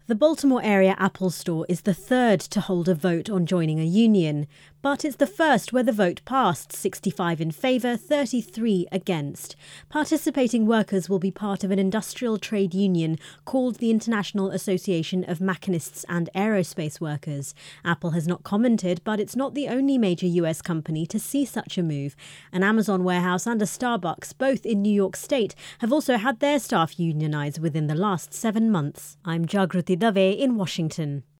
The Baltimore area Apple Store is the third to hold a vote on joining a union, but it's the first where the vote passed, 65 in favour, 33 against. Participating workers will be part of an industrial trade union called the International Association of Machinists and Aerospace Workers. Apple has not commented, but it's not the only major US company to see such a move. An Amazon warehouse and a Starbucks, both in New York State, have also had their staff unionise within the last 7 months. I'm Jagrati Dave in Washington.